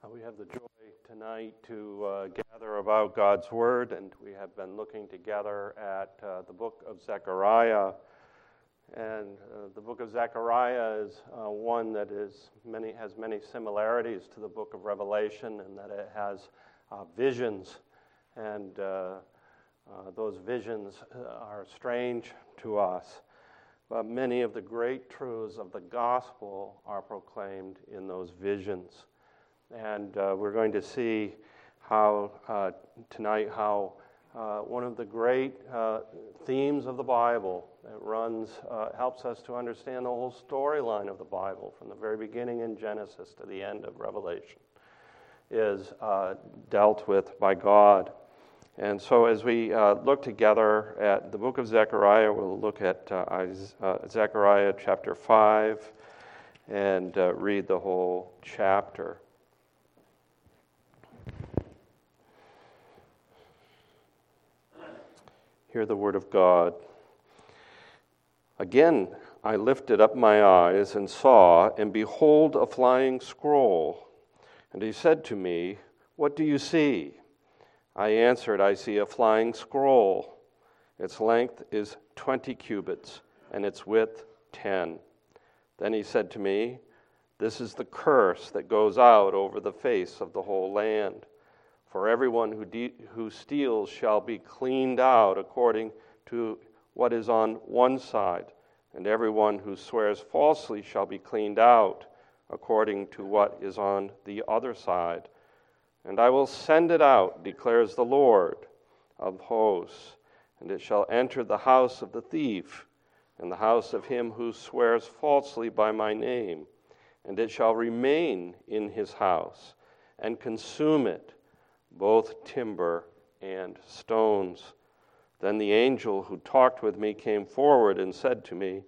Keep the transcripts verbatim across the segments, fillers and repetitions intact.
Uh, we have the joy tonight to uh, gather about God's Word, and we have been looking together at uh, the book of Zechariah. And uh, the book of Zechariah is uh, one that is many has many similarities to the book of Revelation, in that it has uh, visions, and uh, uh, those visions are strange to us. But many of the great truths of the gospel are proclaimed in those visions. And uh, we're going to see how uh, tonight how uh, one of the great uh, themes of the Bible that runs uh, helps us to understand the whole storyline of the Bible from the very beginning in Genesis to the end of Revelation is uh, dealt with by God. And so as we uh, look together at the book of Zechariah, we'll look at uh, uh, Zechariah chapter five and uh, read the whole chapter. Hear the word of God. Again, I lifted up my eyes and saw, and behold, a flying scroll. And he said to me, "What do you see?" I answered, "I see a flying scroll. Its length is twenty cubits, and its width ten." Then he said to me, "This is the curse that goes out over the face of the whole land. For everyone who de- who steals shall be cleaned out according to what is on one side, and everyone who swears falsely shall be cleaned out according to what is on the other side. And I will send it out, declares the Lord of hosts, and it shall enter the house of the thief, and the house of him who swears falsely by my name, and it shall remain in his house, and consume it, both timber and stones." Then the angel who talked with me came forward and said to me,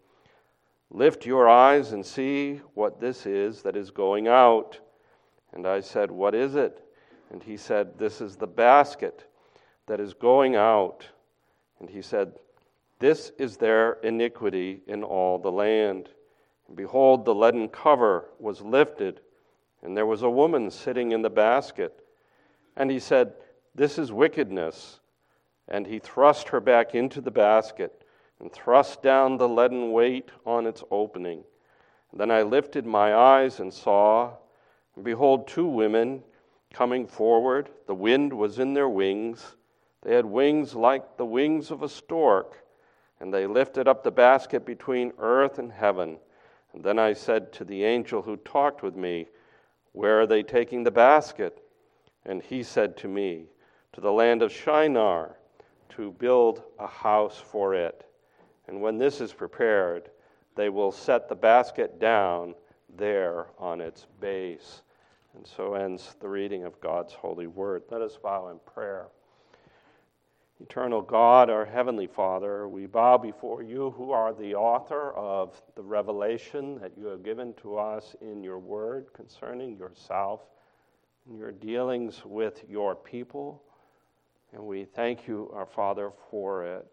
"Lift your eyes and see what this is that is going out." And I said, "What is it?" And he said, "This is the basket that is going out." And he said, "This is their iniquity in all the land." And behold, the leaden cover was lifted, and there was a woman sitting in the basket. And he said, "This is wickedness." And he thrust her back into the basket and thrust down the leaden weight on its opening. And then I lifted my eyes and saw, and behold, two women coming forward. The wind was in their wings. They had wings like the wings of a stork, and they lifted up the basket between earth and heaven. And then I said to the angel who talked with me, "Where are they taking the basket?" And he said to me, "To the land of Shinar, to build a house for it. And when this is prepared, they will set the basket down there on its base." And so ends the reading of God's holy word. Let us bow in prayer. Eternal God, our Heavenly Father, we bow before you who are the author of the revelation that you have given to us in your word concerning yourself and your dealings with your people. And we thank you, our Father, for it.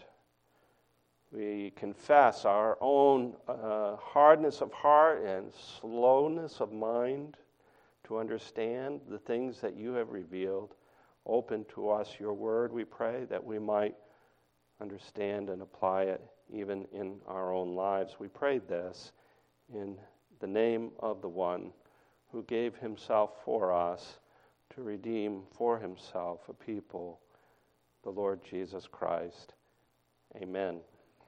We confess our own uh, hardness of heart and slowness of mind to understand the things that you have revealed. Open to us your word, we pray, that we might understand and apply it even in our own lives. We pray this in the name of the one who gave himself for us to redeem for himself a people, the Lord Jesus Christ. Amen.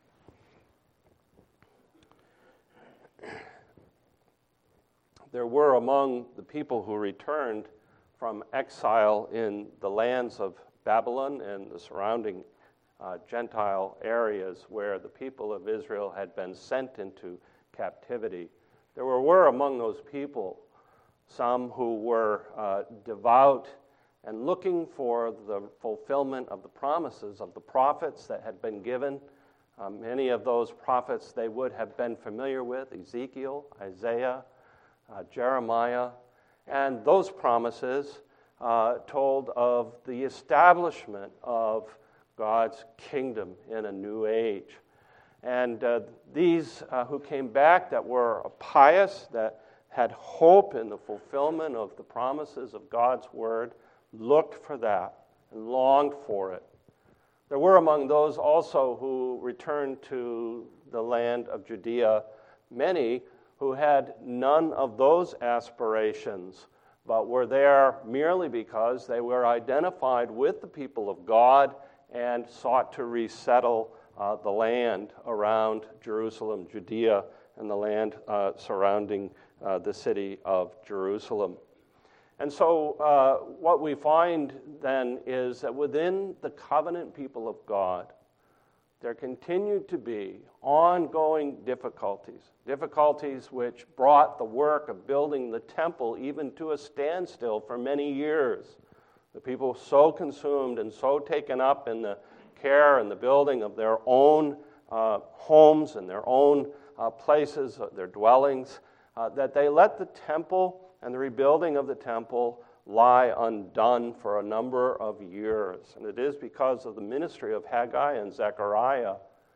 There were among the people who returned from exile in the lands of Babylon and the surrounding uh, Gentile areas where the people of Israel had been sent into captivity. There were, were among those people some who were uh, devout and looking for the fulfillment of the promises of the prophets that had been given. Uh, many of those prophets they would have been familiar with: Ezekiel, Isaiah, uh, Jeremiah. And those promises uh, told of the establishment of God's kingdom in a new age. And uh, these uh, who came back that were pious, that had hope in the fulfillment of the promises of God's word, looked for that and longed for it. There were among those also who returned to the land of Judea many who had none of those aspirations, but were there merely because they were identified with the people of God and sought to resettle uh, the land around Jerusalem, Judea, and the land uh, surrounding uh, the city of Jerusalem. And so uh, what we find then is that within the covenant people of God, there continued to be ongoing difficulties, difficulties which brought the work of building the temple even to a standstill for many years. The people so consumed and so taken up in the care and the building of their own uh, homes and their own uh, places, uh, their dwellings, uh, that they let the temple and the rebuilding of the temple lie undone for a number of years. And it is because of the ministry of Haggai and Zechariah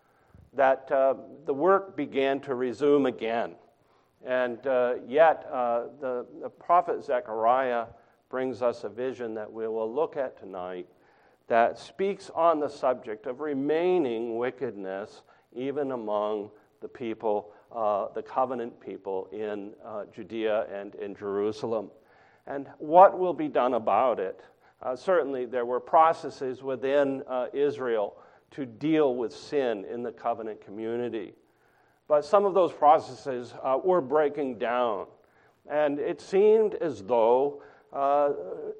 that uh, the work began to resume again. And uh, yet uh, the, the prophet Zechariah brings us a vision that we will look at tonight that speaks on the subject of remaining wickedness even among the people, uh, the covenant people in uh, Judea and in Jerusalem. And what will be done about it? Uh, certainly there were processes within uh, Israel to deal with sin in the covenant community. But some of those processes uh, were breaking down. And it seemed as though uh,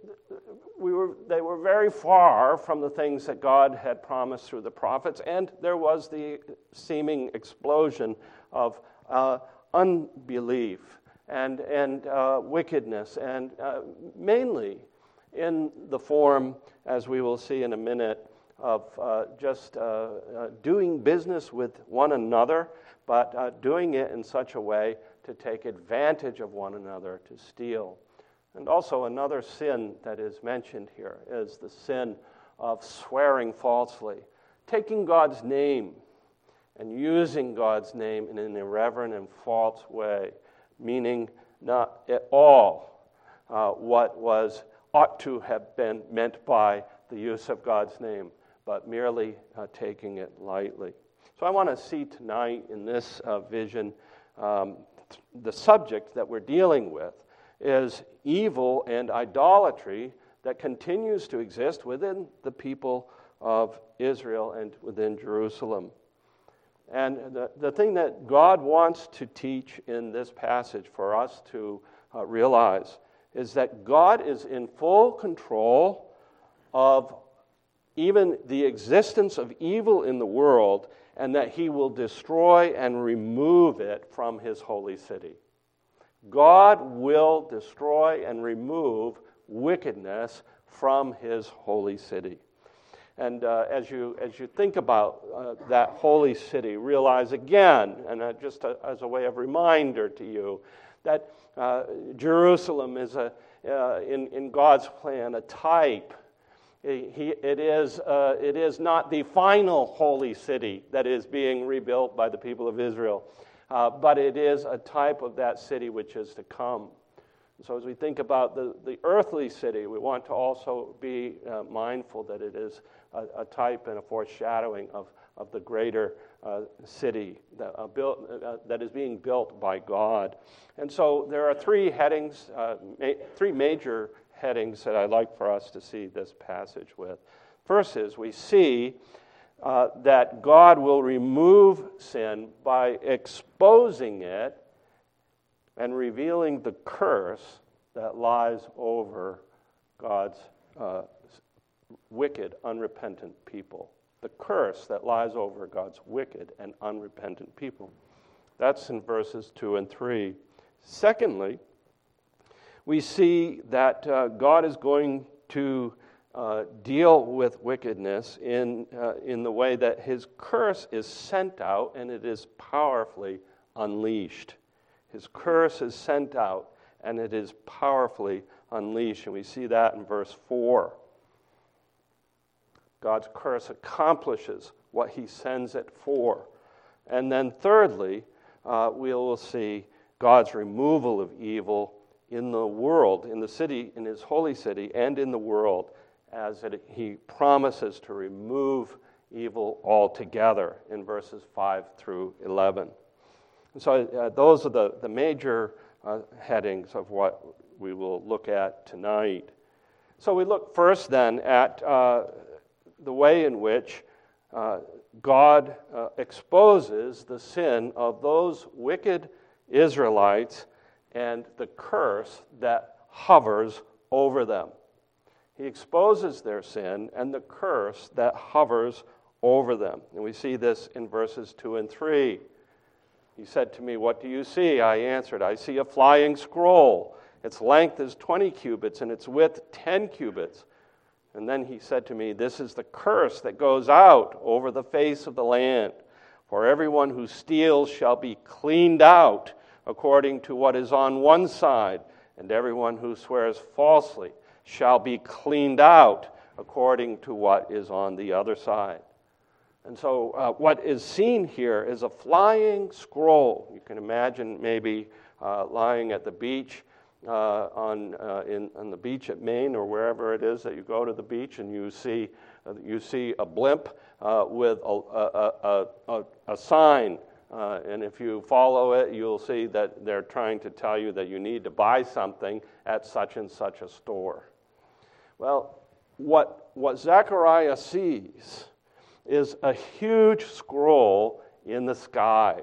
we were, they were very far from the things that God had promised through the prophets, and there was the seeming explosion of uh, unbelief and, and uh, wickedness, and uh, mainly in the form, as we will see in a minute, of uh, just uh, uh, doing business with one another, but uh, doing it in such a way to take advantage of one another, to steal. And also another sin that is mentioned here is the sin of swearing falsely, taking God's name and using God's name in an irreverent and false way, meaning not at all uh, what was ought to have been meant by the use of God's name, but merely uh, taking it lightly. So I want to see tonight in this uh, vision um, the subject that we're dealing with is evil and idolatry that continues to exist within the people of Israel and within Jerusalem. And the, the thing that God wants to teach in this passage for us to uh, realize is that God is in full control of even the existence of evil in the world, and that he will destroy and remove it from his holy city. God will destroy and remove wickedness from his holy city. And uh, as you as you think about uh, that holy city, realize again, and uh, just a, as a way of reminder to you, that uh, Jerusalem is a uh, in in God's plan a type. He, it is uh, it is not the final holy city that is being rebuilt by the people of Israel. Uh, but it is a type of that city which is to come. So as we think about the, the earthly city, we want to also be uh, mindful that it is a, a type and a foreshadowing of, of the greater uh, city that, uh, built, uh, that is being built by God. And so there are three headings, uh, ma- three major headings that I'd like for us to see this passage with. First is we see Uh, that God will remove sin by exposing it and revealing the curse that lies over God's uh, wicked, unrepentant people. The curse that lies over God's wicked and unrepentant people. That's in verses two and three. Secondly, we see that uh, God is going to Uh, deal with wickedness in uh, in the way that his curse is sent out and it is powerfully unleashed. His curse is sent out and it is powerfully unleashed. And we see that in verse four. God's curse accomplishes what he sends it for. And then thirdly, uh, we will see God's removal of evil in the world, in the city, in his holy city, and in the world, as it, he promises to remove evil altogether in verses five through eleven. And so uh, those are the, the major uh, headings of what we will look at tonight. So we look first then at uh, the way in which uh, God uh, exposes the sin of those wicked Israelites and the curse that hovers over them. He exposes their sin and the curse that hovers over them. And we see this in verses two and three. He said to me, "What do you see?" I answered, "I see a flying scroll. Its length is twenty cubits and its width ten cubits." And then he said to me, "This is the curse that goes out over the face of the land. For everyone who steals shall be cleaned out according to what is on one side, and everyone who swears falsely shall be cleaned out according to what is on the other side." And so uh, what is seen here is a flying scroll. You can imagine maybe uh, lying at the beach, uh, on uh, in on the beach at Maine or wherever it is that you go to the beach, and you see uh, you see a blimp uh, with a a, a, a, a sign. Uh, and if you follow it, you'll see that they're trying to tell you that you need to buy something at such and such a store. Well, what what Zechariah sees is a huge scroll in the sky.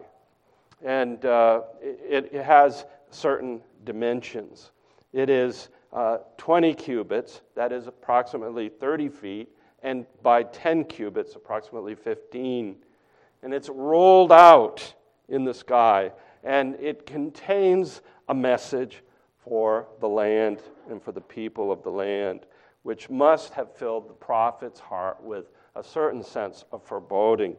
And uh, it, it has certain dimensions. It is uh, twenty cubits, that is approximately thirty feet, and by ten cubits, approximately fifteen. And it's rolled out in the sky, and it contains a message for the land and for the people of the land, which must have filled the prophet's heart with a certain sense of foreboding.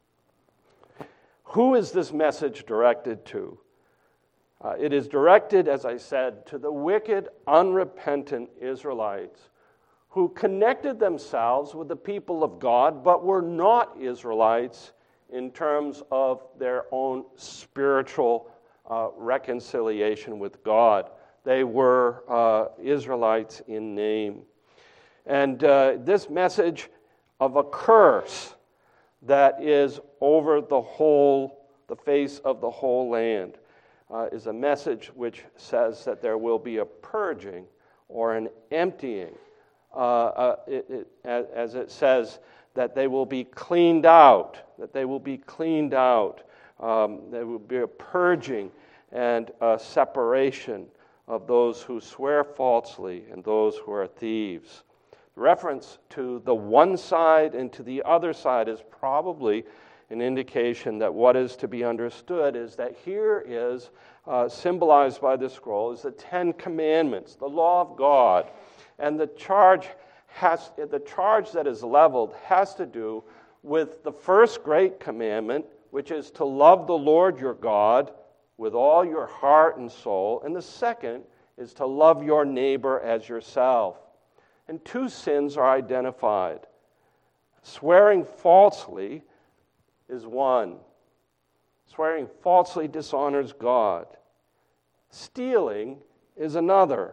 Who is this message directed to? Uh, it is directed, as I said, to the wicked, unrepentant Israelites who connected themselves with the people of God, but were not Israelites in terms of their own spiritual uh, reconciliation with God. They were uh, Israelites in name. And uh, this message of a curse that is over the whole, the face of the whole land, uh, is a message which says that there will be a purging or an emptying. Uh, uh, it, it, as, as it says, that they will be cleaned out, that they will be cleaned out. Um, there will be a purging and a separation of those who swear falsely and those who are thieves. Reference to the one side and to the other side is probably an indication that what is to be understood is that here is uh, symbolized by the scroll is the Ten Commandments, the law of God, and the charge has the charge that is leveled has to do with the first great commandment, which is to love the Lord your God with all your heart and soul, and the second is to love your neighbor as yourself. And two sins are identified. Swearing falsely is one. Swearing falsely dishonors God. Stealing is another.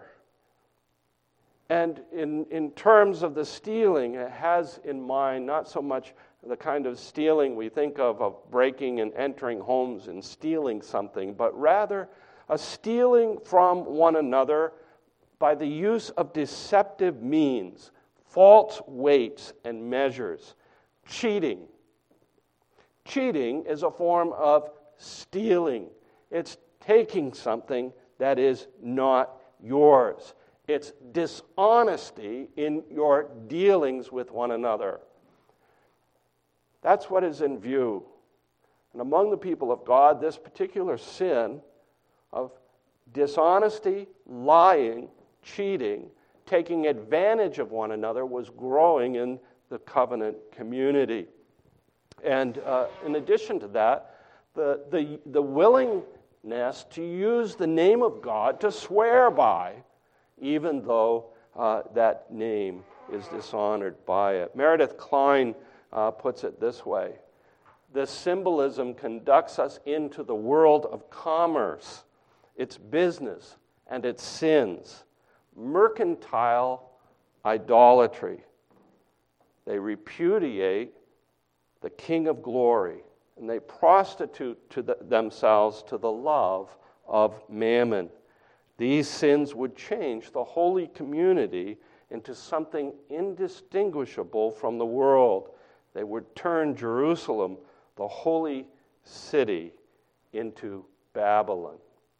And in, in terms of the stealing, it has in mind not so much the kind of stealing we think of, of breaking and entering homes and stealing something, but rather a stealing from one another by the use of deceptive means, false weights and measures, cheating. Cheating is a form of stealing. It's taking something that is not yours. It's dishonesty in your dealings with one another. That's what is in view. And among the people of God, this particular sin of dishonesty, lying, cheating, taking advantage of one another was growing in the covenant community. And uh, in addition to that, the, the, the willingness to use the name of God to swear by, even though uh, that name is dishonored by it. Meredith Kline uh, puts it this way: this symbolism conducts us into the world of commerce, its business, and its sins. Mercantile idolatry. They repudiate the King of Glory, and they prostitute to the, themselves to the love of mammon. These sins would change the holy community into something indistinguishable from the world. They would turn Jerusalem, the holy city, into Babylon.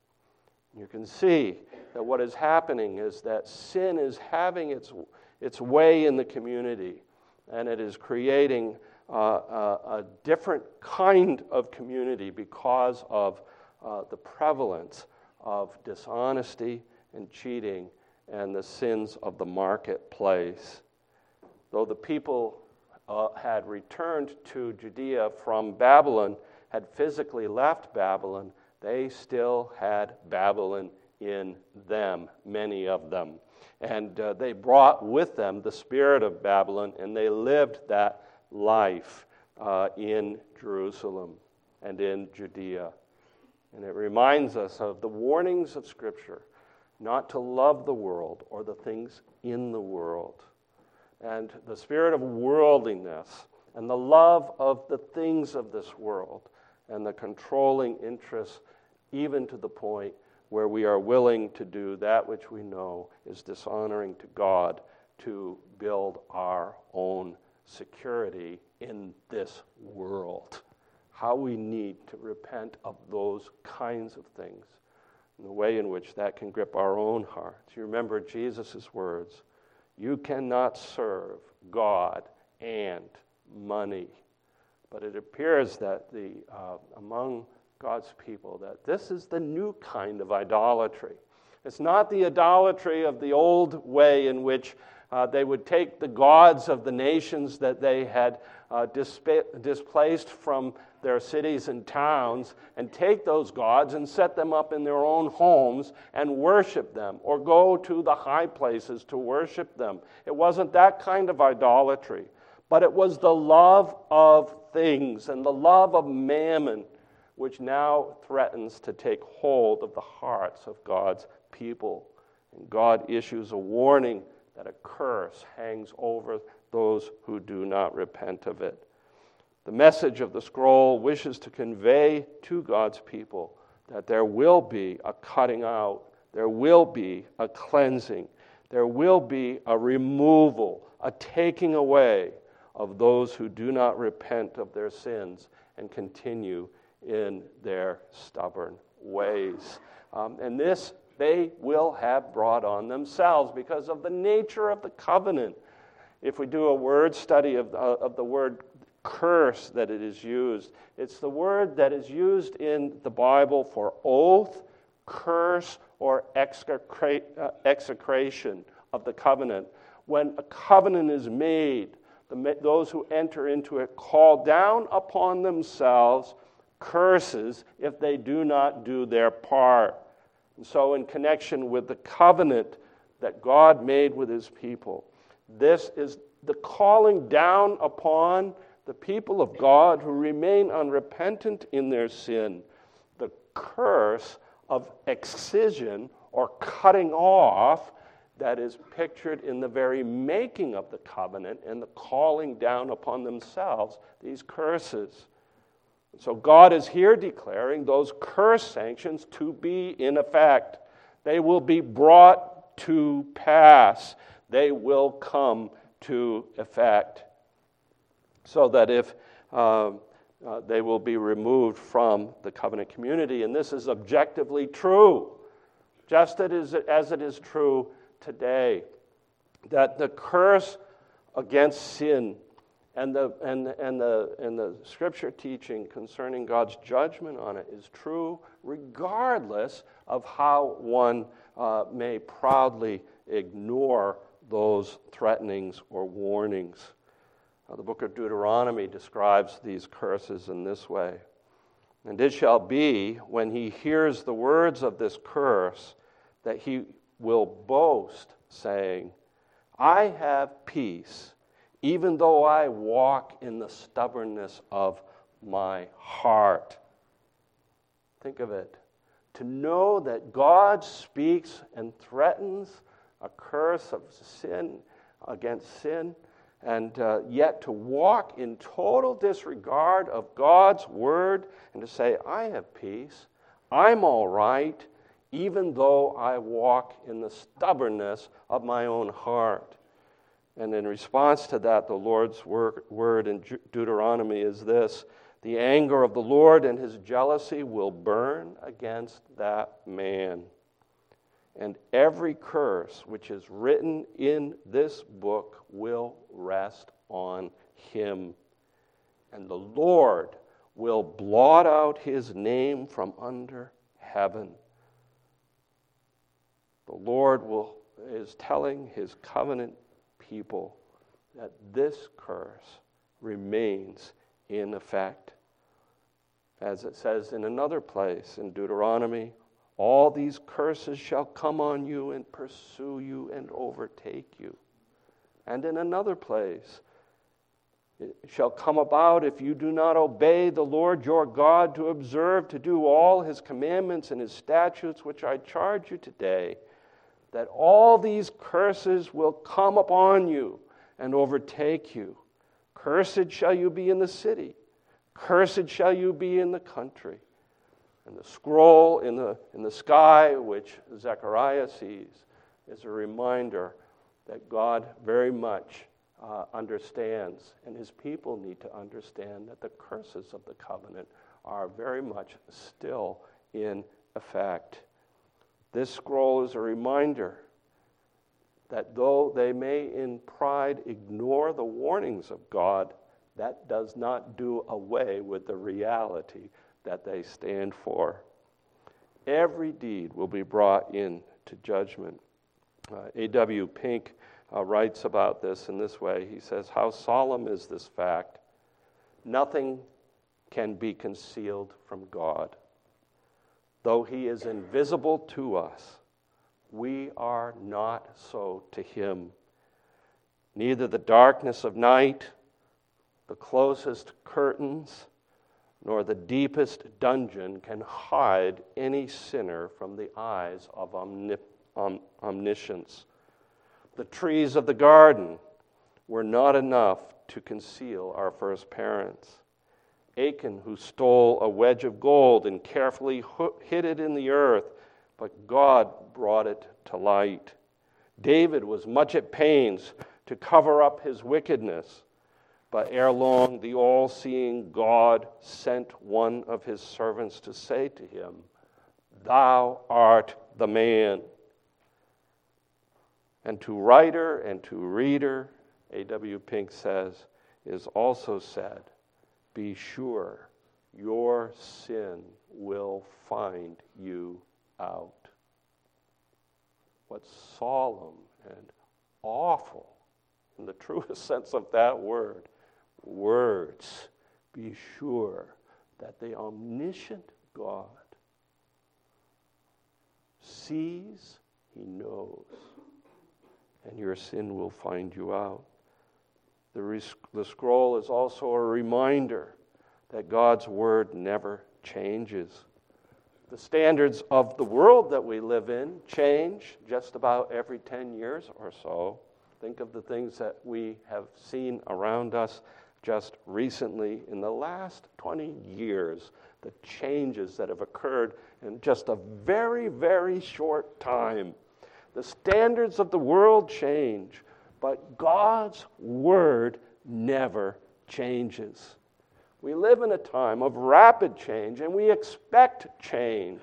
You can see that what is happening is that sin is having its, its way in the community, and it is creating uh, a, a different kind of community because of uh, the prevalence of dishonesty and cheating and the sins of the marketplace. Though the people uh, had returned to Judea from Babylon, had physically left Babylon, they still had Babylon in them, many of them. And uh, they brought with them the spirit of Babylon, and they lived that life uh, in Jerusalem and in Judea. And it reminds us of the warnings of Scripture, not to love the world or the things in the world. And the spirit of worldliness and the love of the things of this world and the controlling interests, even to the point where we are willing to do that which we know is dishonoring to God to build our own security in this world. How we need to repent of those kinds of things and the way in which that can grip our own hearts. You remember Jesus' words, you cannot serve God and money. But it appears that the uh, among God's people that this is the new kind of idolatry. It's not the idolatry of the old way in which uh, they would take the gods of the nations that they had uh, disp- displaced from their cities and towns and take those gods and set them up in their own homes and worship them or go to the high places to worship them. It wasn't that kind of idolatry, but it was the love of things and the love of mammon which now threatens to take hold of the hearts of God's people. And God issues a warning that a curse hangs over those who do not repent of it. The message of the scroll wishes to convey to God's people that there will be a cutting out, there will be a cleansing, there will be a removal, a taking away of those who do not repent of their sins and continue in their stubborn ways. Um, and this they will have brought on themselves because of the nature of the covenant. If we do a word study of, uh, of the word curse that it is used, it's the word that is used in the Bible for oath, curse, or execra- uh, execration of the covenant. When a covenant is made, the, those who enter into it call down upon themselves curses if they do not do their part. And so in connection with the covenant that God made with his people, this is the calling down upon the people of God who remain unrepentant in their sin, the curse of excision or cutting off that is pictured in the very making of the covenant and the calling down upon themselves these curses. So God is here declaring those curse sanctions to be in effect. They will be brought to pass. They will come to effect. So that if uh, uh, they will be removed from the covenant community. And this is objectively true, just as it, as it is true today, that the curse against sin And the and and the and the scripture teaching concerning God's judgment on it is true, regardless of how one uh, may proudly ignore those threatenings or warnings. Uh, the book of Deuteronomy describes these curses in this way: "And it shall be when he hears the words of this curse that he will boast, saying, 'I have peace, even though I walk in the stubbornness of my heart.'" Think of it. to know that God speaks and threatens a curse of sin against sin, and uh, yet to walk in total disregard of God's word and to say, I have peace, I'm all right, even though I walk in the stubbornness of my own heart. And in response to that, the Lord's word in Deuteronomy is this: the anger of the Lord and his jealousy will burn against that man. And every curse which is written in this book will rest on him. And the Lord will blot out his name from under heaven. The Lord will is telling his covenant people that this curse remains in effect. As it says in another place in Deuteronomy, all these curses shall come on you and pursue you and overtake you. And in another place, it shall come about if you do not obey the Lord your God to observe, to do all his commandments and his statutes, which I charge you today, that all these curses will come upon you and overtake you. Cursed shall you be in the city. Cursed shall you be in the country. And the scroll in the, in the sky, which Zechariah sees, is a reminder that God very much uh, understands, and his people need to understand that the curses of the covenant are very much still in effect. This scroll is a reminder that though they may in pride ignore the warnings of God, that does not do away with the reality that they stand for. Every deed will be brought into judgment. Uh, A W Pink uh, writes about this in this way. He says, how solemn is this fact? Nothing can be concealed from God. Though he is invisible to us, we are not so to him. Neither the darkness of night, the closest curtains, nor the deepest dungeon can hide any sinner from the eyes of omnip- om- omniscience. The trees of the garden were not enough to conceal our first parents. Achan, who stole a wedge of gold and carefully hid it in the earth, but God brought it to light. David was much at pains to cover up his wickedness, but ere long the all-seeing God sent one of his servants to say to him, thou art the man. And to writer and to reader, A W Pink says, is also said, be sure your sin will find you out. What's solemn and awful, in the truest sense of that word, words, be sure that the omniscient God sees, he knows, and your sin will find you out. The, res- the scroll is also a reminder that God's word never changes. The standards of the world that we live in change just about every ten years or so. Think of the things that we have seen around us just recently in the last twenty years, the changes that have occurred in just a very, very short time. The standards of the world change, but God's word never changes. We live in a time of rapid change, and we expect change.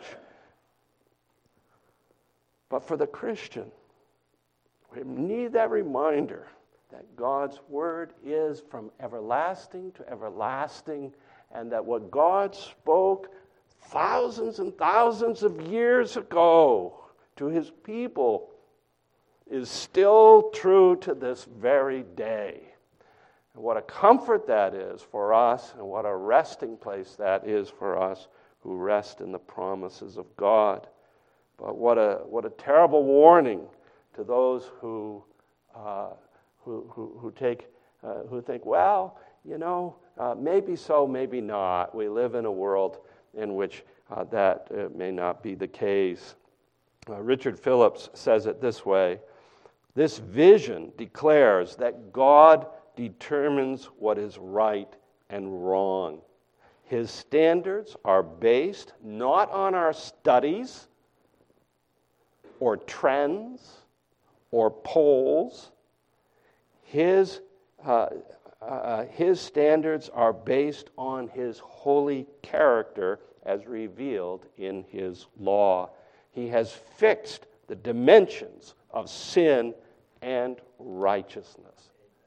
But for the Christian, we need that reminder that God's word is from everlasting to everlasting, and that what God spoke thousands and thousands of years ago to his people is still true to this very day. And what a comfort that is for us, and what a resting place that is for us who rest in the promises of God. But what a what a terrible warning to those who uh, who, who who take uh, who think, well, you know, uh, maybe so, maybe not. We live in a world in which uh, that uh, may not be the case. Uh, Richard Phillips says it this way: this vision declares that God determines what is right and wrong. His standards are based not on our studies or trends or polls. His, uh, uh, his standards are based on his holy character as revealed in his law. He has fixed the dimensions of sin and righteousness.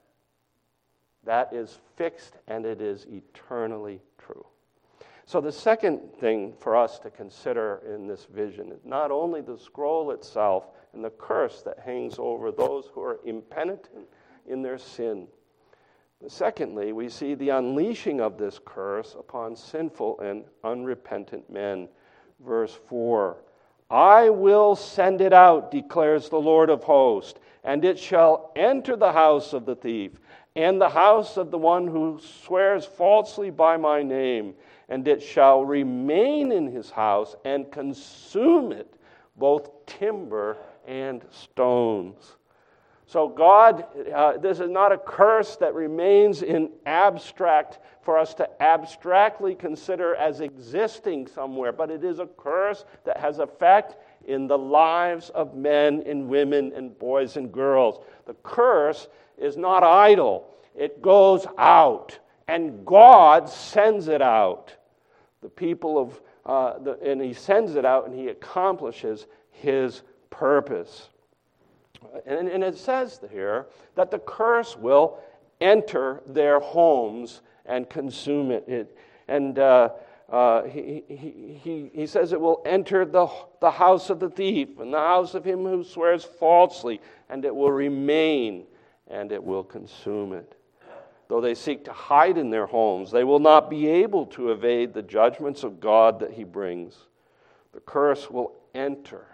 That is fixed, and it is eternally true. So the second thing for us to consider in this vision is not only the scroll itself and the curse that hangs over those who are impenitent in their sin, but secondly, we see the unleashing of this curse upon sinful and unrepentant men. Verse four, I will send it out, declares the Lord of hosts, and it shall enter the house of the thief, and the house of the one who swears falsely by my name, and it shall remain in his house and consume it, both timber and stones. So God, uh, this is not a curse that remains in abstract for us to abstractly consider as existing somewhere, but it is a curse that has effect in the lives of men and women and boys and girls. The curse is not idle. It goes out, and God sends it out. The people of, uh, the, and he sends it out, and he accomplishes his purpose. And, and it says here that the curse will enter their homes and consume it. it and uh, uh, he, he, he, he says it will enter the, the house of the thief and the house of him who swears falsely, and it will remain, and it will consume it. Though they seek to hide in their homes, they will not be able to evade the judgments of God that he brings. The curse will enter.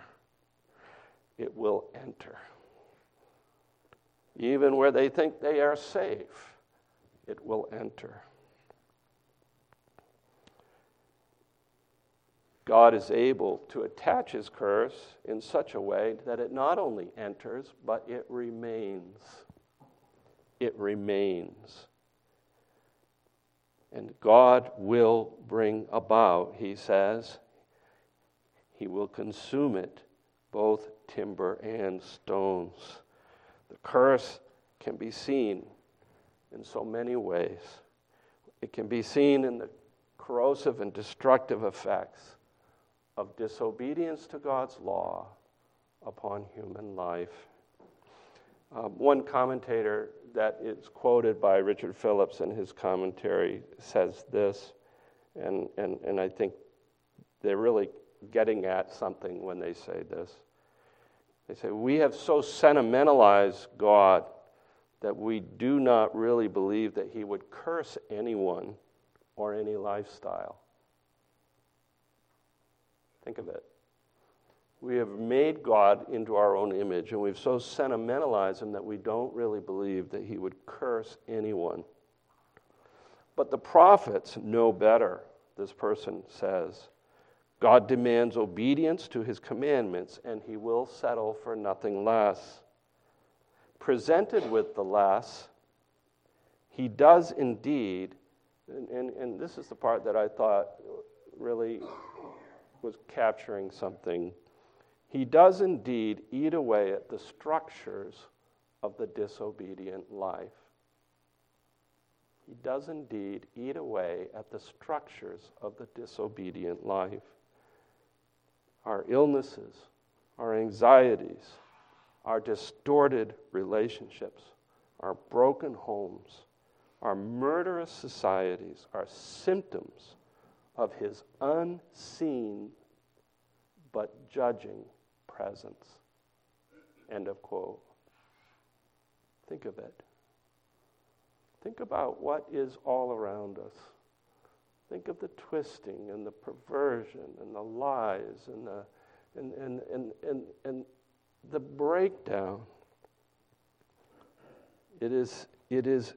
It will enter. Even where they think they are safe, it will enter. God is able to attach his curse in such a way that it not only enters, but it remains. It remains. And God will bring about, he says, he will consume it, both timber and stones. The curse can be seen in so many ways. It can be seen in the corrosive and destructive effects of disobedience to God's law upon human life. Um, one commentator that is quoted by Richard Phillips in his commentary says this, and, and, and I think they're really getting at something when they say this. They say, we have so sentimentalized God that we do not really believe that he would curse anyone or any lifestyle. Think of it. We have made God into our own image, and we've so sentimentalized him that we don't really believe that he would curse anyone. But the prophets know better, this person says. God demands obedience to his commandments, and he will settle for nothing less. Presented with the less, he does indeed, and, and, and this is the part that I thought really was capturing something. He does indeed eat away at the structures of the disobedient life. He does indeed eat away at the structures of the disobedient life. Our illnesses, our anxieties, our distorted relationships, our broken homes, our murderous societies are symptoms of his unseen but judging presence. End of quote. Think of it. Think about what is all around us. Think of the twisting and the perversion and the lies and the and and and and, and the breakdown. It is it is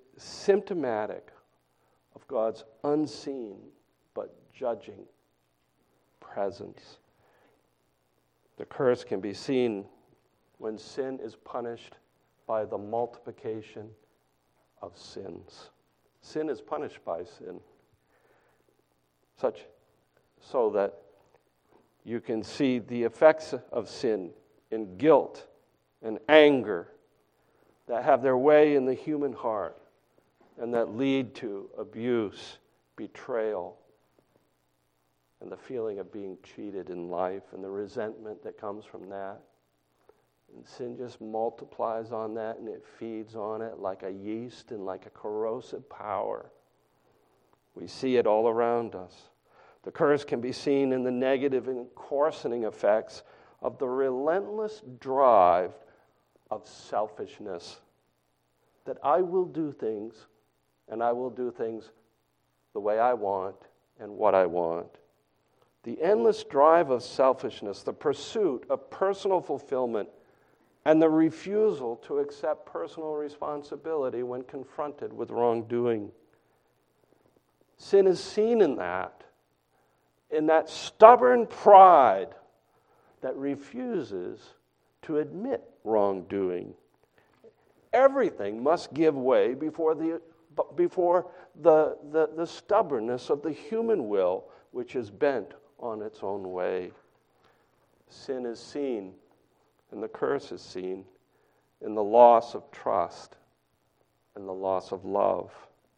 symptomatic of God's unseen but judging presence. The curse can be seen when sin is punished by the multiplication of sins. Sin is punished by sin, such so that you can see the effects of sin in guilt and anger that have their way in the human heart and that lead to abuse, betrayal, and the feeling of being cheated in life and the resentment that comes from that. And sin just multiplies on that, and it feeds on it like a yeast and like a corrosive power. We see it all around us. The curse can be seen in the negative and coarsening effects of the relentless drive of selfishness. That I will do things, and I will do things the way I want and what I want. The endless drive of selfishness, the pursuit of personal fulfillment, and the refusal to accept personal responsibility when confronted with wrongdoing. Sin is seen in that, in that stubborn pride that refuses to admit wrongdoing. Everything must give way before the before the, the, the stubbornness of the human will, which is bent on its own way. Sin is seen, and the curse is seen in the loss of trust and the loss of love.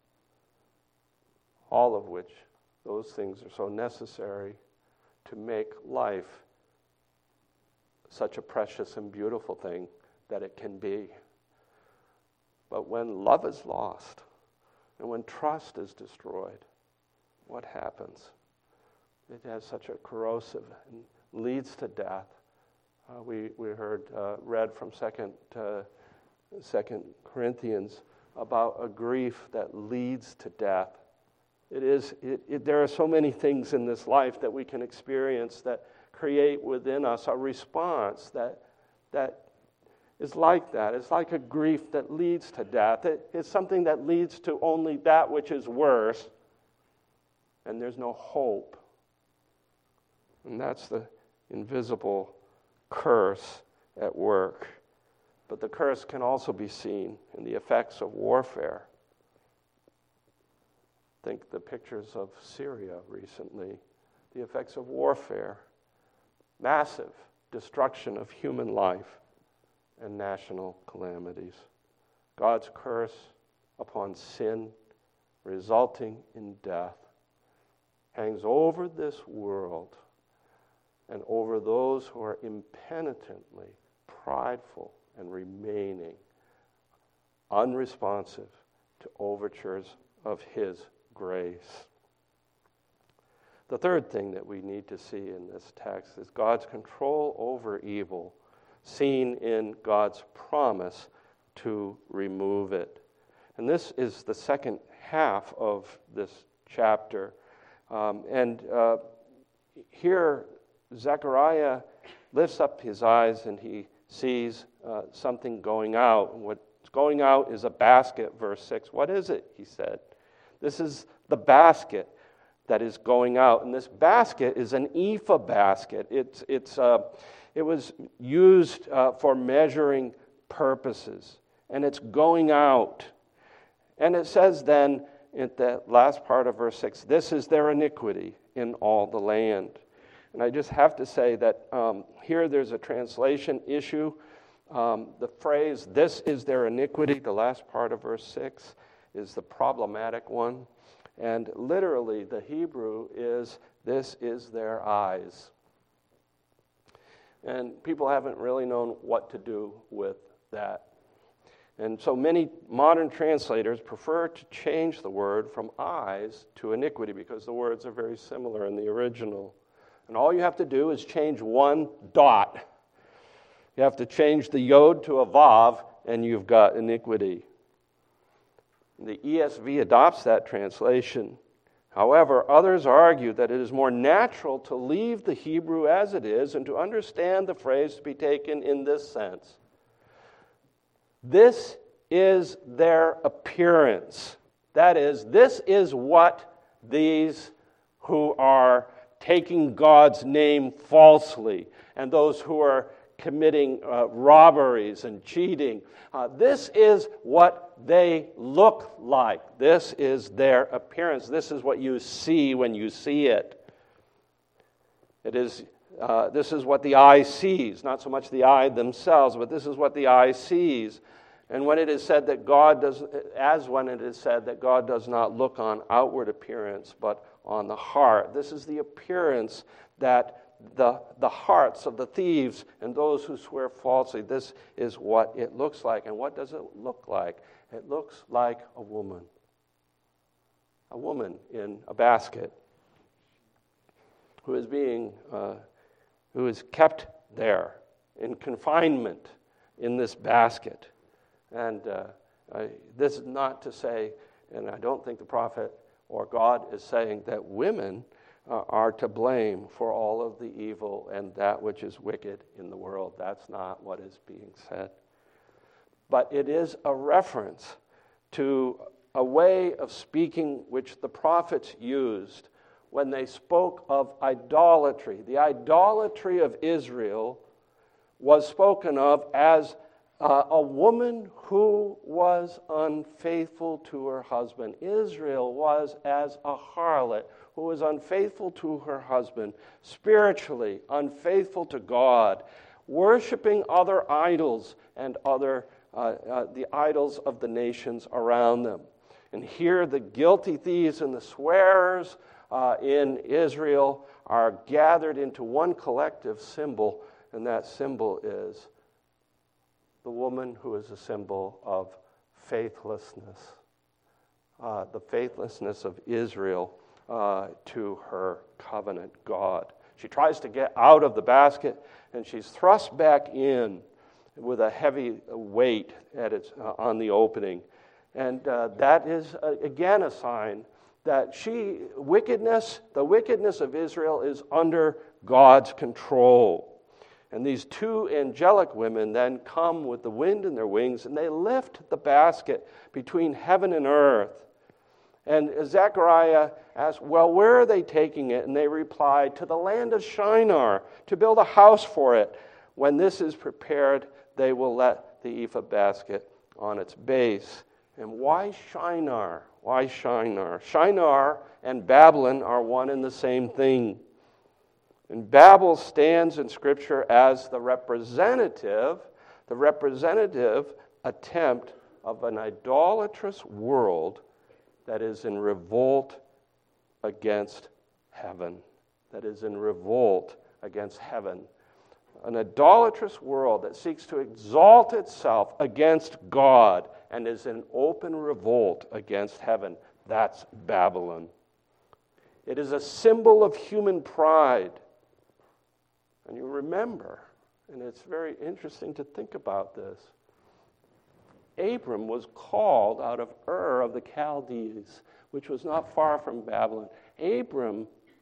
All of which, those things are so necessary to make life such a precious and beautiful thing that it can be. But when love is lost, and when trust is destroyed, what happens? It has such a corrosive and leads to death. Uh, we we heard uh, read from Second uh, Second Corinthians about a grief that leads to death. It is. It, it, there are so many things in this life that we can experience that create within us a response that that. is like that. It's like a grief that leads to death. It, it's something that leads to only that which is worse, and there's no hope. And that's the invisible curse at work. But the curse can also be seen in the effects of warfare. Think the pictures of Syria recently, the effects of warfare, massive destruction of human life, and national calamities. God's curse upon sin, resulting in death, hangs over this world and over those who are impenitently prideful and remaining unresponsive to overtures of His grace. The third thing that we need to see in this text is God's control over evil, seen in God's promise to remove it. And this is the second half of this chapter. Um, and uh, here, Zechariah lifts up his eyes and he sees uh, something going out. And what's going out is a basket, verse six. What is it, he said? This is the basket that is going out. And this basket is an ephah basket. It's it's uh, It was used uh, for measuring purposes, and it's going out. And it says then, in the last part of verse six, this is their iniquity in all the land. And I just have to say that um, here there's a translation issue. Um, the phrase, this is their iniquity, the last part of verse six, is the problematic one. And literally, the Hebrew is, this is their eyes. And people haven't really known what to do with that. And so many modern translators prefer to change the word from eyes to iniquity because the words are very similar in the original. And all you have to do is change one dot. You have to change the yod to a vav, and you've got iniquity. The E S V adopts that translation. However, others argue that it is more natural to leave the Hebrew as it is and to understand the phrase to be taken in this sense. This is their appearance. That is, this is what these who are taking God's name falsely, and those who are committing uh, robberies and cheating. Uh, this is what they look like. This is their appearance. This is what you see when you see it. It is. Uh, this is what the eye sees, not so much the eye themselves, but this is what the eye sees. And when it is said that God does, as when it is said that God does not look on outward appearance, but on the heart. This is the appearance that the, the hearts of the thieves and those who swear falsely, this is what it looks like. And what does it look like? It looks like a woman. A woman in a basket who is being, uh, who is kept there in confinement in this basket. And uh, I, this is not to say, and I don't think the prophet or God is saying that women uh, are to blame for all of the evil and that which is wicked in the world. That's not what is being said. But it is a reference to a way of speaking which the prophets used when they spoke of idolatry. The idolatry of Israel was spoken of as uh, a woman who was unfaithful to her husband. Israel was as a harlot who was unfaithful to her husband, spiritually unfaithful to God, worshiping other idols and other uh, uh, the idols of the nations around them. And here the guilty thieves and the swearers uh, in Israel are gathered into one collective symbol, and that symbol is the woman who is a symbol of faithlessness, uh, the faithlessness of Israel uh, to her covenant God. She tries to get out of the basket, and she's thrust back in with a heavy weight at its, uh, on the opening. And uh, that is, uh, again, a sign that she, wickedness, the wickedness of Israel is under God's control. And these two angelic women then come with the wind in their wings, and they lift the basket between heaven and earth. And Zechariah asked, well, where are they taking it? And they replied, to the land of Shinar, to build a house for it. When this is prepared, they will let the ephah basket on its base. And why Shinar? Why Shinar? Shinar and Babylon are one and the same thing. And Babel stands in Scripture as the representative, the representative attempt of an idolatrous world that is in revolt against heaven. That is in revolt against heaven. An idolatrous world that seeks to exalt itself against God and is in open revolt against heaven. That's Babylon. It is a symbol of human pride. And you remember, and it's very interesting to think about this, Abram was called out of Ur of the Chaldees, which was not far from Babylon. Abram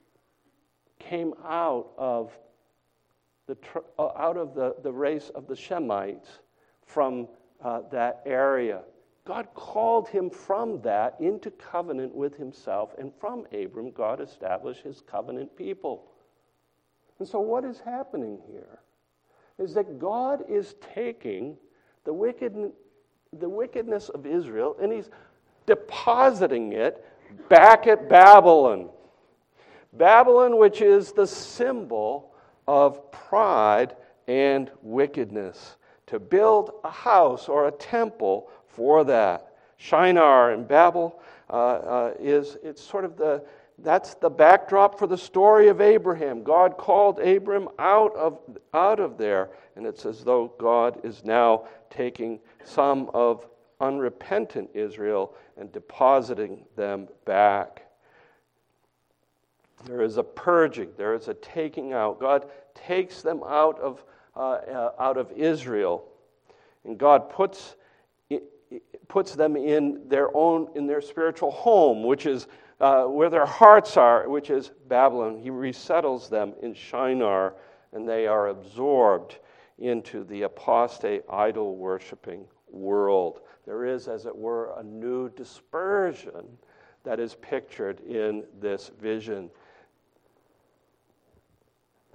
came out of the out of the, the race of the Shemites from uh, that area. God called him from that into covenant with himself, and from Abram, God established his covenant people. And so what is happening here is that God is taking the wicked, the wickedness of Israel, and he's depositing it back at Babylon. Babylon, which is the symbol of pride and wickedness, to build a house or a temple for that. Shinar and Babel uh, uh, is, it's sort of the, that's the backdrop for the story of Abraham. God called Abram out of, out of there, and it's as though God is now taking some of unrepentant Israel and depositing them back. There is a purging. There is a taking out. God takes them out of uh, uh, out of Israel, and God puts puts them in their own in their spiritual home, which is uh, where their hearts are, which is Babylon. He resettles them in Shinar, and they are absorbed into the apostate idol worshiping world. There is, as it were, a new dispersion that is pictured in this vision.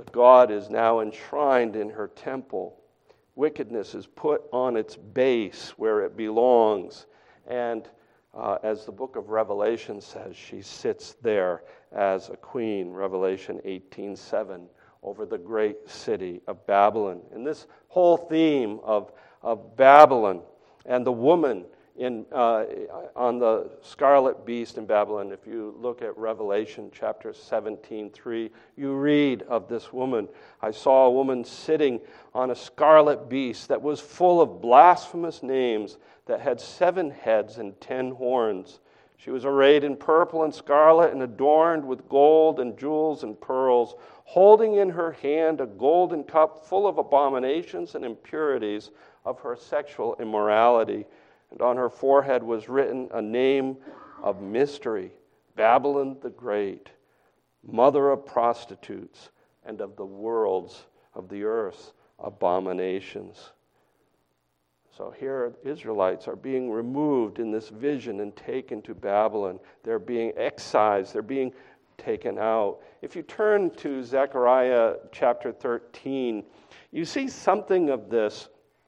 But God is now enshrined in her temple. Wickedness is put on its base where it belongs. And uh, as the book of Revelation says, she sits there as a queen, Revelation eighteen seven, over the great city of Babylon. And this whole theme of, of Babylon and the woman in uh, on the scarlet beast in Babylon, if you look at Revelation chapter seventeen three, you read of this woman. I saw a woman sitting on a scarlet beast that was full of blasphemous names, that had seven heads and ten horns. She was arrayed in purple and scarlet and adorned with gold and jewels and pearls, holding in her hand a golden cup full of abominations and impurities of her sexual immorality. And on her forehead was written a name of mystery, Babylon the Great, mother of prostitutes and of the worlds of the earth's abominations. So here, Israelites are being removed in this vision and taken to Babylon. They're being excised. They're being taken out. If you turn to Zechariah chapter thirteen, you see something of this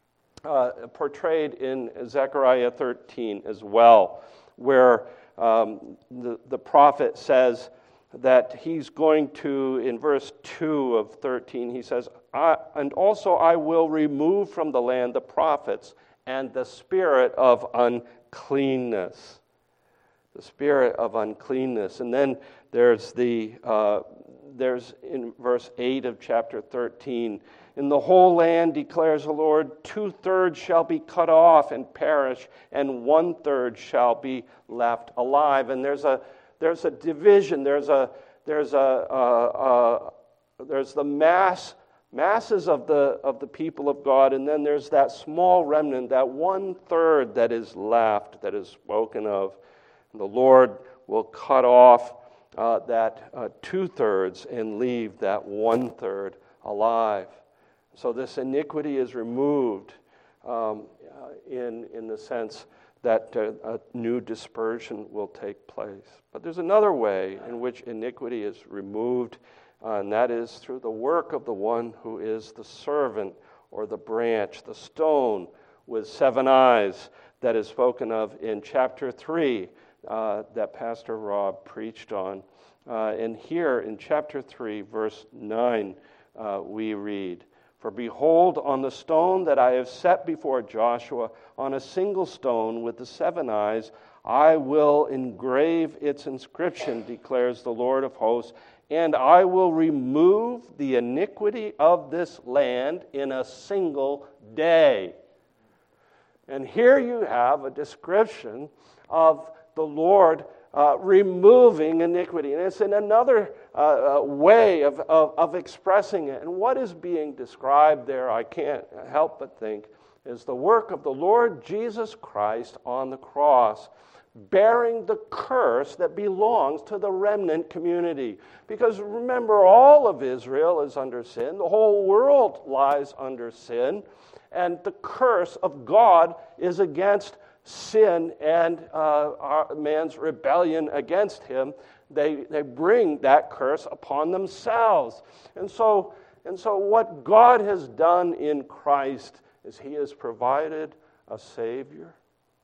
Uh, portrayed in Zechariah thirteen as well, where um, the, the prophet says that he's going to, in verse two of thirteen, he says, I, and also I will remove from the land the prophets and the spirit of uncleanness. The spirit of uncleanness. And then there's the, uh, there's in verse eight of chapter thirteen, in the whole land, declares the Lord, two-thirds shall be cut off and perish, and one-third shall be left alive. And there's a there's a division. There's a there's a, a, a there's the mass masses of the of the people of God, and then there's that small remnant, that one-third that is left, that is spoken of. And the Lord will cut off uh, that uh, two-thirds and leave that one-third alive. So this iniquity is removed um, in, in the sense that uh, a new dispersion will take place. But there's another way in which iniquity is removed, uh, and that is through the work of the one who is the servant or the branch, the stone with seven eyes that is spoken of in chapter three uh, that Pastor Rob preached on. Uh, and here in chapter three, verse nine, uh, we read, For behold, on the stone that I have set before Joshua, on a single stone with the seven eyes, I will engrave its inscription, declares the Lord of hosts, and I will remove the iniquity of this land in a single day. And here you have a description of the Lord Uh, removing iniquity. And it's in another uh, uh, way of, of, of expressing it. And what is being described there, I can't help but think, is the work of the Lord Jesus Christ on the cross, bearing the curse that belongs to the remnant community. Because remember, all of Israel is under sin. The whole world lies under sin. And the curse of God is against sin and uh, our, man's rebellion against him. They they bring that curse upon themselves. And so and so what God has done in Christ is he has provided a Savior.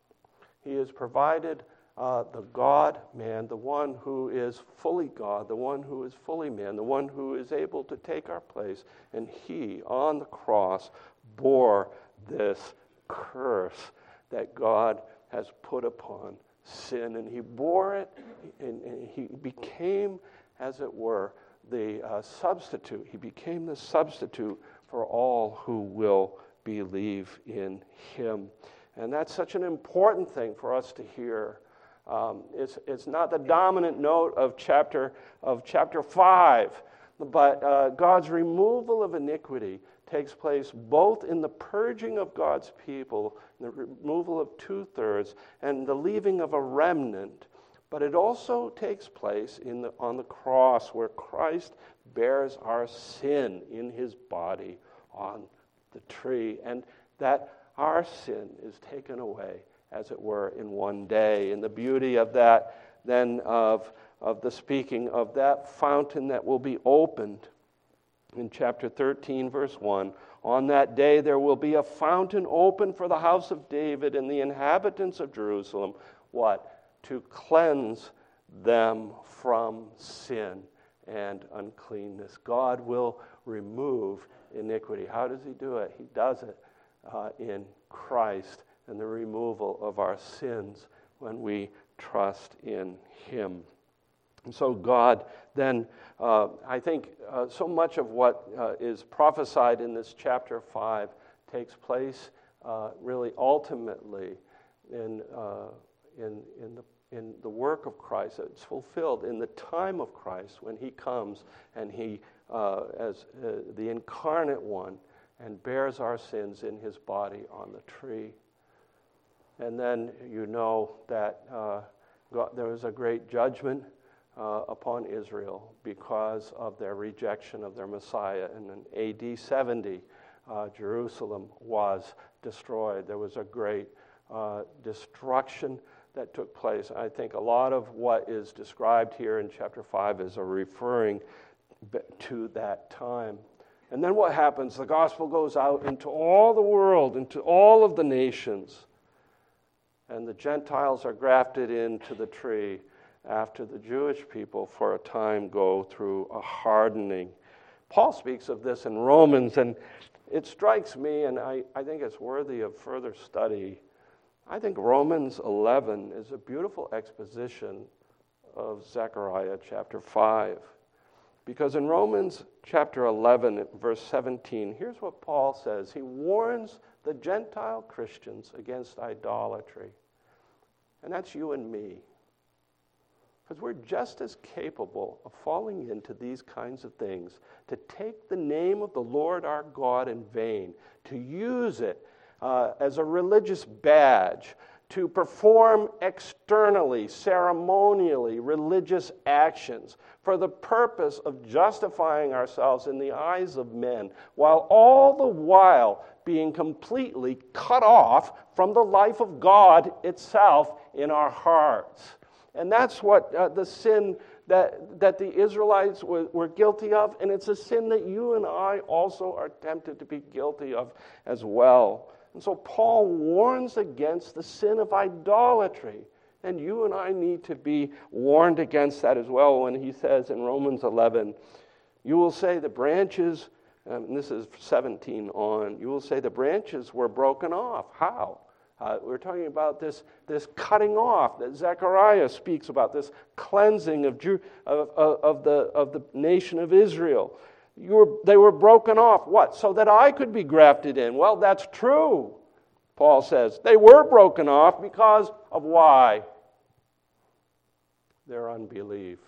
He has provided uh, the God-man, the one who is fully God, the one who is fully man, the one who is able to take our place. And he, on the cross, bore this curse that God has put upon sin. And he bore it, and, and he became, as it were, the uh, substitute. He became the substitute for all who will believe in him. And that's such an important thing for us to hear. Um, it's, it's not the dominant note of chapter, of chapter five, but uh, God's removal of iniquity takes place both in the purging of God's people, the removal of two-thirds, and the leaving of a remnant. But it also takes place in the, on the cross, where Christ bears our sin in his body on the tree, and that our sin is taken away, as it were, in one day. And the beauty of that, then, of, of the speaking of that fountain that will be opened in chapter thirteen, verse one, on that day there will be a fountain open for the house of David and the inhabitants of Jerusalem. What? To cleanse them from sin and uncleanness. God will remove iniquity. How does he do it? He does it uh, in Christ and the removal of our sins when we trust in him. And so God then, uh, I think uh, so much of what uh, is prophesied in this chapter five takes place uh, really ultimately in, uh, in, in, the, in the work of Christ. It's fulfilled in the time of Christ when he comes and he, uh, as uh, the incarnate one, and bears our sins in his body on the tree. And then you know that uh, God, there was a great judgment Uh, upon Israel because of their rejection of their Messiah. And in A D seventy, uh, Jerusalem was destroyed. There was a great uh, destruction that took place. I think a lot of what is described here in chapter five is a referring to that time. And then what happens? The gospel goes out into all the world, into all of the nations, and the Gentiles are grafted into the tree after the Jewish people for a time go through a hardening. Paul speaks of this in Romans, and it strikes me, and I, I think it's worthy of further study. I think Romans eleven is a beautiful exposition of Zechariah chapter five. Because in Romans chapter eleven, verse seventeen, here's what Paul says. He warns the Gentile Christians against idolatry. And that's you and me. Because we're just as capable of falling into these kinds of things, to take the name of the Lord our God in vain, to use it uh, as a religious badge, to perform externally, ceremonially, religious actions for the purpose of justifying ourselves in the eyes of men, while all the while being completely cut off from the life of God itself in our hearts. And that's what uh, the sin that, that the Israelites were, were guilty of, and it's a sin that you and I also are tempted to be guilty of as well. And so Paul warns against the sin of idolatry, and you and I need to be warned against that as well when he says in Romans eleven, you will say the branches, um, and this is seventeen on, you will say the branches were broken off. How? Uh, we're talking about this, this cutting off that Zechariah speaks about, this cleansing of, Jew, of, of, of, the, of the nation of Israel. You were, they were broken off. What? So that I could be grafted in. Well, that's true, Paul says. They were broken off because of why? Their unbelief.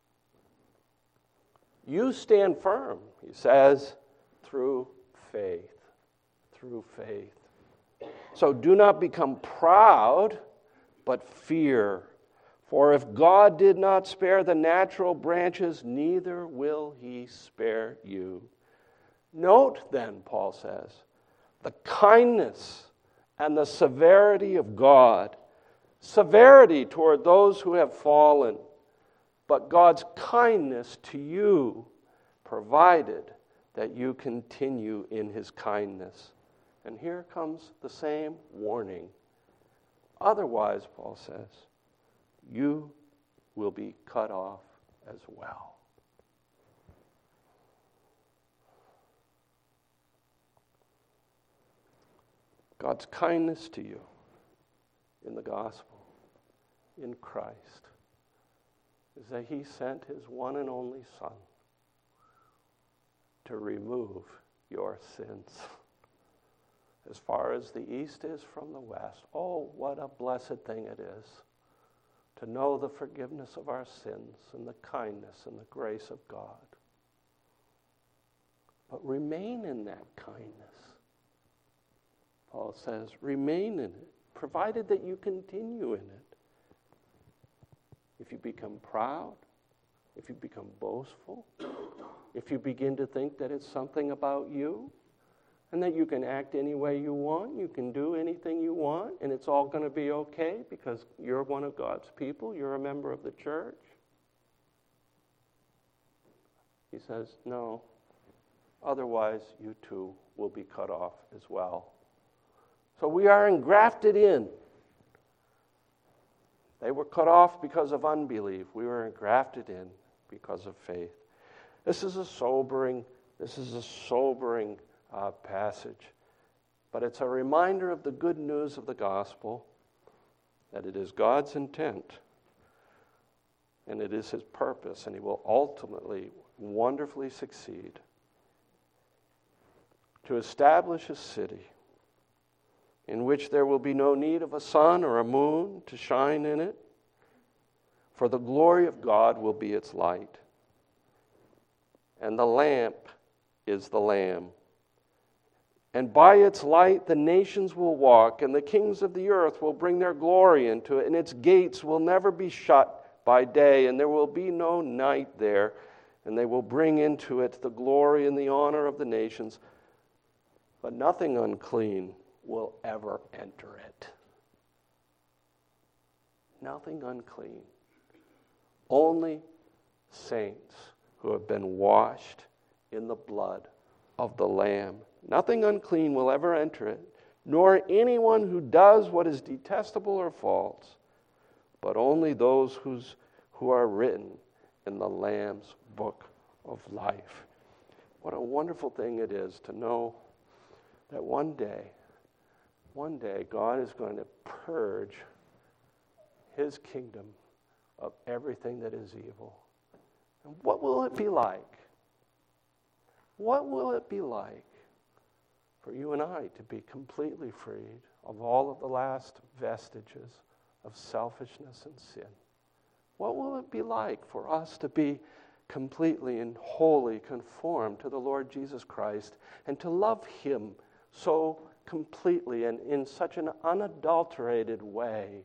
You stand firm, he says, through faith. Through faith. So do not become proud, but fear. For if God did not spare the natural branches, neither will he spare you. Note then, Paul says, the kindness and the severity of God. Severity toward those who have fallen, but God's kindness to you, provided that you continue in his kindness. And here comes the same warning. Otherwise, Paul says, you will be cut off as well. God's kindness to you in the gospel, in Christ, is that he sent his one and only Son to remove your sins. As far as the east is from the west. Oh, what a blessed thing it is to know the forgiveness of our sins and the kindness and the grace of God. But remain in that kindness. Paul says, remain in it, provided that you continue in it. If you become proud, if you become boastful, if you begin to think that it's something about you, and that you can act any way you want, you can do anything you want, and it's all going to be okay because you're one of God's people, you're a member of the church. He says, no, Otherwise, you too will be cut off as well. So we are engrafted in. They were cut off because of unbelief. We were engrafted in because of faith. This is a sobering, this is a sobering uh, passage. But it's a reminder of the good news of the gospel, that it is God's intent, and it is his purpose, and he will ultimately wonderfully succeed to establish a city in which there will be no need of a sun or a moon to shine in it, for the glory of God will be its light. And the lamp is the Lamb. And by its light the nations will walk, and the kings of the earth will bring their glory into it, and its gates will never be shut by day, and there will be no night there, and they will bring into it the glory and the honor of the nations, but nothing unclean will ever enter it. Nothing unclean. Only saints who have been washed in the blood of the Lamb. Nothing unclean will ever enter it, nor anyone who does what is detestable or false, but only those who's, who are written in the Lamb's book of life. What a wonderful thing it is to know that one day, one day, God is going to purge his kingdom of everything that is evil. And what will it be like? What will it be like for you and I to be completely freed of all of the last vestiges of selfishness and sin? What will it be like for us to be completely and wholly conformed to the Lord Jesus Christ and to love him so completely and in such an unadulterated way?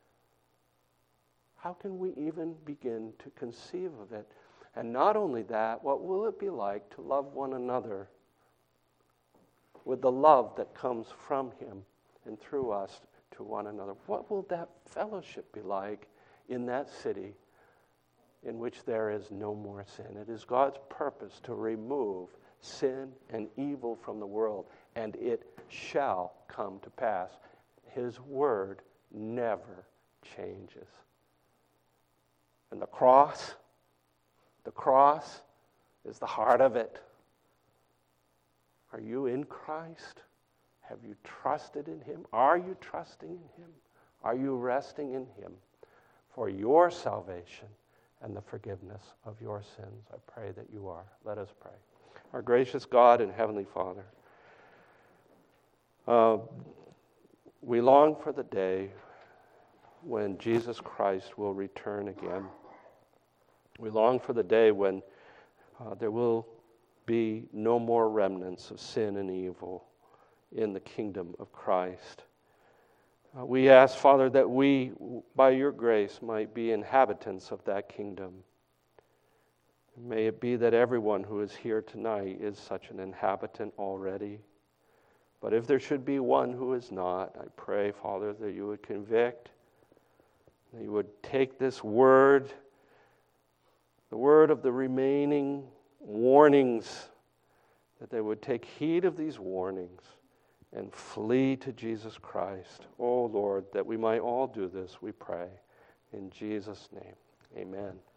How can we even begin to conceive of it? And not only that, what will it be like to love one another with the love that comes from him and through us to one another? What will that fellowship be like in that city in which there is no more sin? It is God's purpose to remove sin and evil from the world, and it shall come to pass. His word never changes. And the cross, the cross is the heart of it. Are you in Christ? Have you trusted in him? Are you trusting in him? Are you resting in him for your salvation and the forgiveness of your sins? I pray that you are. Let us pray. Our gracious God and Heavenly Father, uh, we long for the day when Jesus Christ will return again. We long for the day when uh, there will be no more remnants of sin and evil in the kingdom of Christ. Uh, we ask, Father, that we, by your grace, might be inhabitants of that kingdom. May it be that everyone who is here tonight is such an inhabitant already. But if there should be one who is not, I pray, Father, that you would convict, that you would take this word, the word of the remaining warnings, that they would take heed of these warnings and flee to Jesus Christ. Oh, Lord, that we might all do this, we pray. In Jesus' name, amen.